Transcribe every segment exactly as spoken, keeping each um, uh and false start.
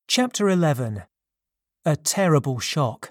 Chapter eleven. A Terrible Shock.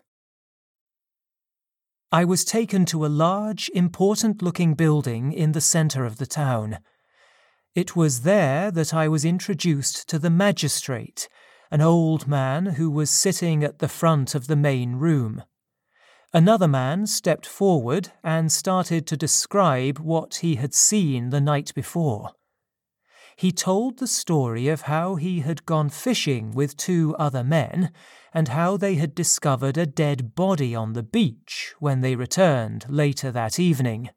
I was taken to a large, important-looking building in the centre of the town. It was there that I was introduced to the magistrate, an old man who was sitting at the front of the main room. Another man stepped forward and started to describe what he had seen the night before. He told the story of how he had gone fishing with two other men and how they had discovered a dead body on the beach when they returned later that evening.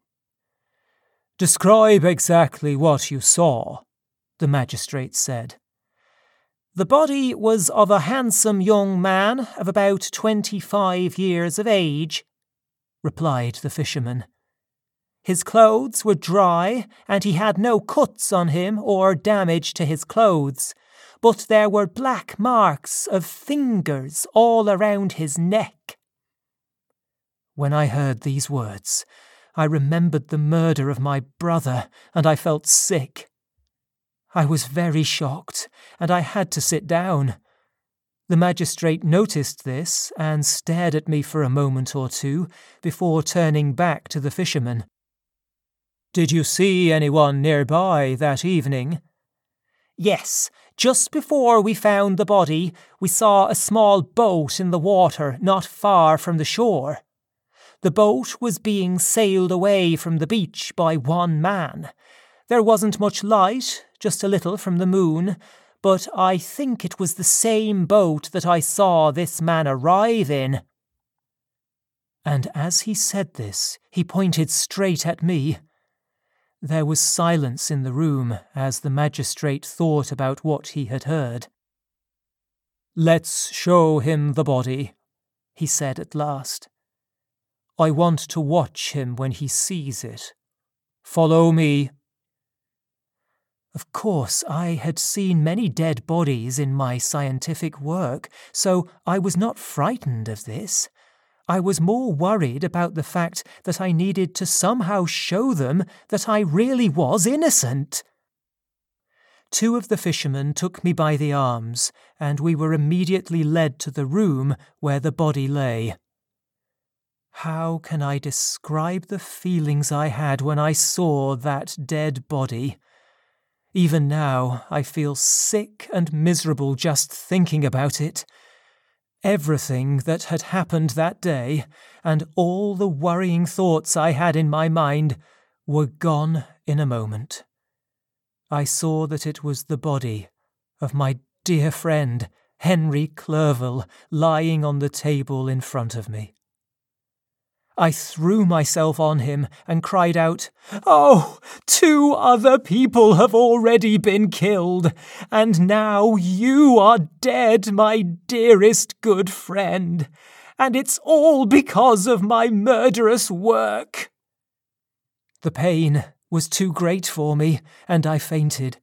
"Describe exactly what you saw," the magistrate said. "The body was of a handsome young man of about twenty-five years of age," replied the fisherman. "His clothes were dry, and he had no cuts on him or damage to his clothes, but there were black marks of fingers all around his neck." When I heard these words, I remembered the murder of my brother, and I felt sick. I was very shocked, and I had to sit down. The magistrate noticed this and stared at me for a moment or two before turning back to the fisherman. "Did you see anyone nearby that evening?" "Yes, just before we found the body, we saw a small boat in the water not far from the shore. The boat was being sailed away from the beach by one man. There wasn't much light, just a little from the moon, but I think it was the same boat that I saw this man arrive in." And as he said this, he pointed straight at me. There was silence in the room as the magistrate thought about what he had heard. "Let's show him the body," he said at last. "I want to watch him when he sees it. Follow me." Of course, I had seen many dead bodies in my scientific work, so I was not frightened of this. I was more worried about the fact that I needed to somehow show them that I really was innocent. Two of the fishermen took me by the arms, and we were immediately led to the room where the body lay. How can I describe the feelings I had when I saw that dead body? Even now, I feel sick and miserable just thinking about it. Everything that had happened that day, and all the worrying thoughts I had in my mind, were gone in a moment. I saw that it was the body of my dear friend, Henry Clerval, lying on the table in front of me. I threw myself on him and cried out, "Oh, two other people have already been killed, and now you are dead, my dearest good friend, and it's all because of my murderous work." The pain was too great for me, and I fainted.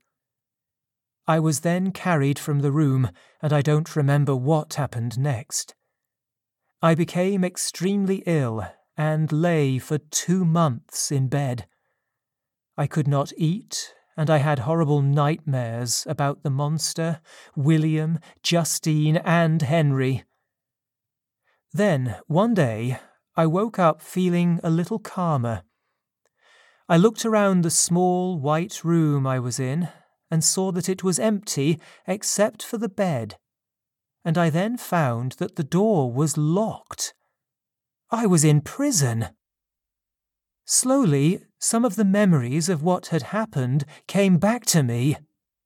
I was then carried from the room, and I don't remember what happened next. I became extremely ill and lay for two months in bed. I could not eat, and I had horrible nightmares about the monster, William, Justine, and Henry. Then, one day, I woke up feeling a little calmer. I looked around the small white room I was in and saw that it was empty except for the bed, and I then found that the door was locked. I was in prison. Slowly, some of the memories of what had happened came back to me.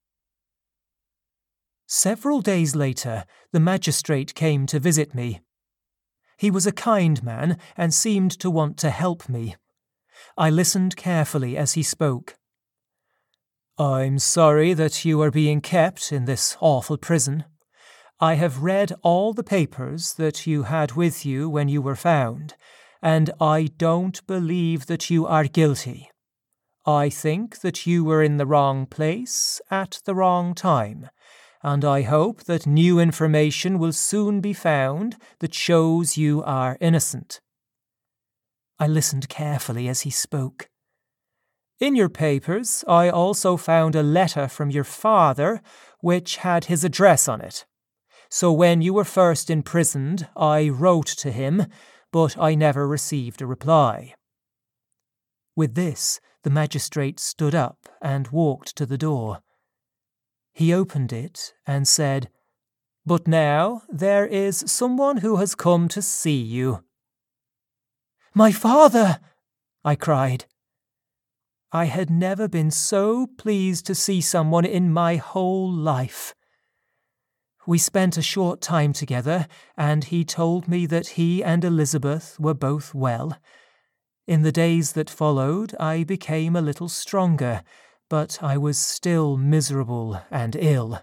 Several days later, the magistrate came to visit me. He was a kind man and seemed to want to help me. I listened carefully as he spoke. "I'm sorry that you are being kept in this awful prison. I have read all the papers that you had with you when you were found, and I don't believe that you are guilty. I think that you were in the wrong place at the wrong time, and I hope that new information will soon be found that shows you are innocent." I listened carefully as he spoke. "In your papers, I also found a letter from your father which had his address on it. So when you were first imprisoned, I wrote to him, but I never received a reply." With this, the magistrate stood up and walked to the door. He opened it and said, "But now there is someone who has come to see you." "My father!" I cried. I had never been so pleased to see someone in my whole life. We spent a short time together, and he told me that he and Elizabeth were both well. In the days that followed, I became a little stronger, but I was still miserable and ill.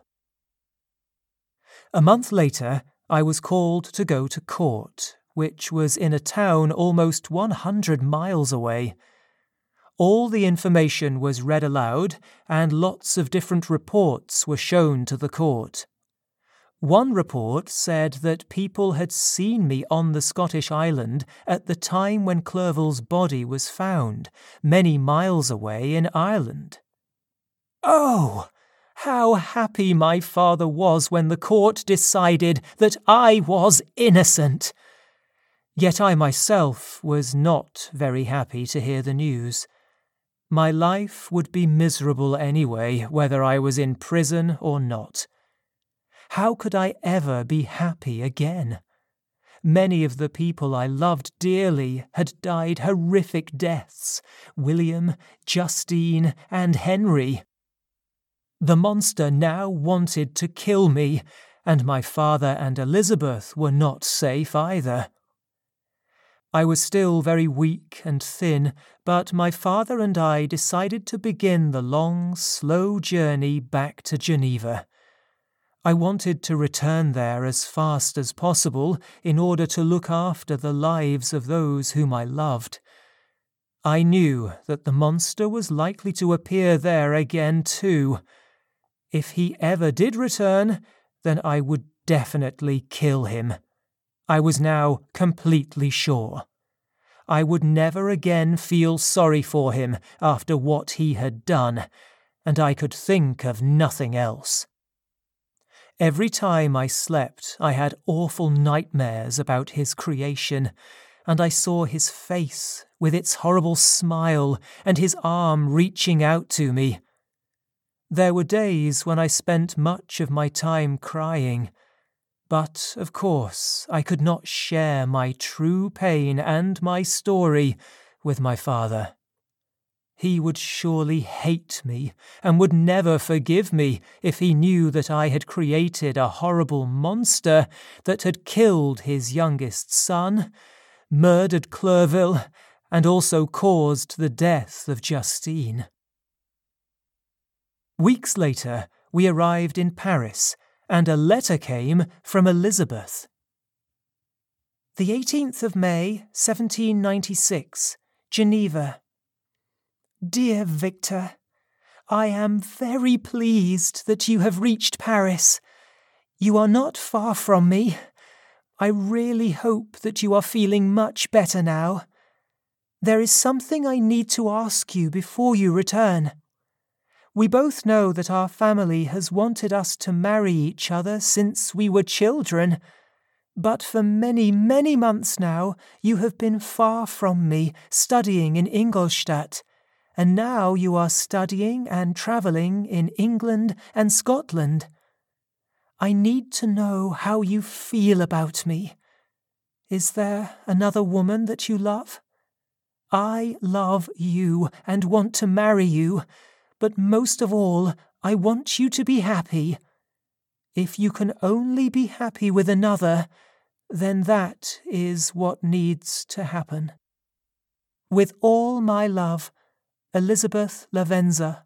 A month later, I was called to go to court, which was in a town almost one hundred miles away. All the information was read aloud, and lots of different reports were shown to the court. One report said that people had seen me on the Scottish island at the time when Clerval's body was found, many miles away in Ireland. Oh, how happy my father was when the court decided that I was innocent! Yet I myself was not very happy to hear the news. My life would be miserable anyway, whether I was in prison or not. How could I ever be happy again? Many of the people I loved dearly had died horrific deaths: William, Justine, and Henry. The monster now wanted to kill me, and my father and Elizabeth were not safe either. I was still very weak and thin, but my father and I decided to begin the long, slow journey back to Geneva. I wanted to return there as fast as possible in order to look after the lives of those whom I loved. I knew that the monster was likely to appear there again too. If he ever did return, then I would definitely kill him. I was now completely sure. I would never again feel sorry for him after what he had done, and I could think of nothing else. Every time I slept, I had awful nightmares about his creation, and I saw his face with its horrible smile and his arm reaching out to me. There were days when I spent much of my time crying, but, of course, I could not share my true pain and my story with my father. He would surely hate me and would never forgive me if he knew that I had created a horrible monster that had killed his youngest son, murdered Clerval, and also caused the death of Justine. Weeks later, we arrived in Paris, and a letter came from Elizabeth. The eighteenth of May, seventeen ninety-six, Geneva. Dear Victor, I am very pleased that you have reached Paris. You are not far from me. I really hope that you are feeling much better now. There is something I need to ask you before you return. We both know that our family has wanted us to marry each other since we were children, but for many, many months now you have been far from me, studying in Ingolstadt, and now you are studying and travelling in England and Scotland. I need to know how you feel about me. Is there another woman that you love? I love you and want to marry you, but most of all, I want you to be happy. If you can only be happy with another, then that is what needs to happen. With all my love, Elizabeth Lavenza.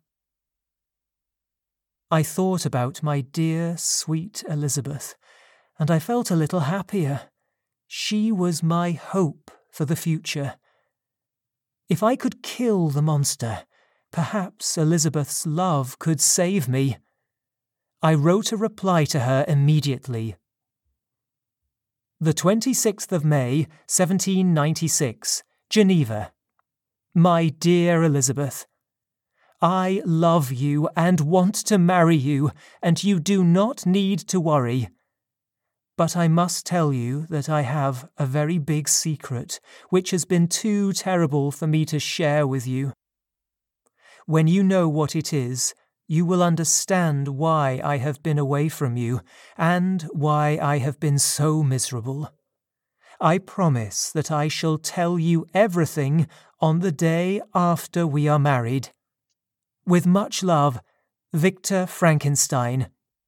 I thought about my dear, sweet Elizabeth, and I felt a little happier. She was my hope for the future. If I could kill the monster, perhaps Elizabeth's love could save me. I wrote a reply to her immediately. The twenty-sixth of May, seventeen ninety-six, Geneva. My dear Elizabeth, I love you and want to marry you, and you do not need to worry. But I must tell you that I have a very big secret, which has been too terrible for me to share with you. When you know what it is, you will understand why I have been away from you, and why I have been so miserable. I promise that I shall tell you everything on the day after we are married. With much love, Victor Frankenstein.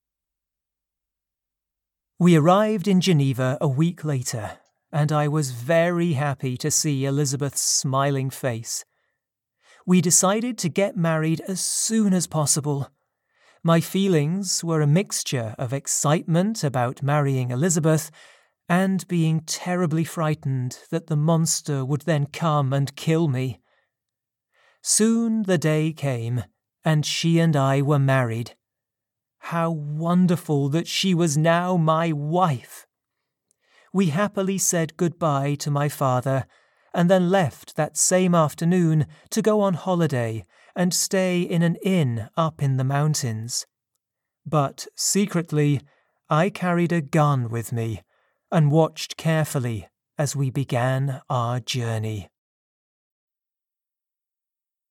We arrived in Geneva a week later, and I was very happy to see Elizabeth's smiling face. We decided to get married as soon as possible. My feelings were a mixture of excitement about marrying Elizabeth and being terribly frightened that the monster would then come and kill me. Soon the day came, and she and I were married. How wonderful that she was now my wife! We happily said goodbye to my father, and then left that same afternoon to go on holiday and stay in an inn up in the mountains. But secretly, I carried a gun with me and watched carefully as we began our journey.